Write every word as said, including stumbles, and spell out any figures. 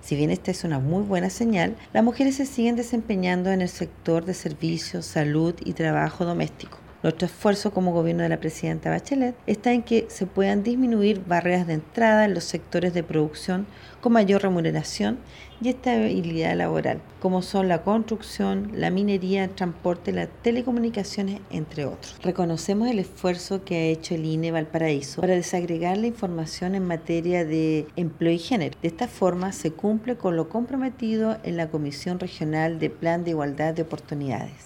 Si bien esta es una muy buena señal, las mujeres se siguen desempeñando en el sector de servicios, salud y trabajo doméstico. Nuestro esfuerzo como gobierno de la presidenta Bachelet está en que se puedan disminuir barreras de entrada en los sectores de producción con mayor remuneración y estabilidad laboral, como son la construcción, la minería, el transporte, las telecomunicaciones, entre otros. Reconocemos el esfuerzo que ha hecho el I N E Valparaíso para desagregar la información en materia de empleo y género. De esta forma se cumple con lo comprometido en la Comisión Regional de Plan de Igualdad de Oportunidades.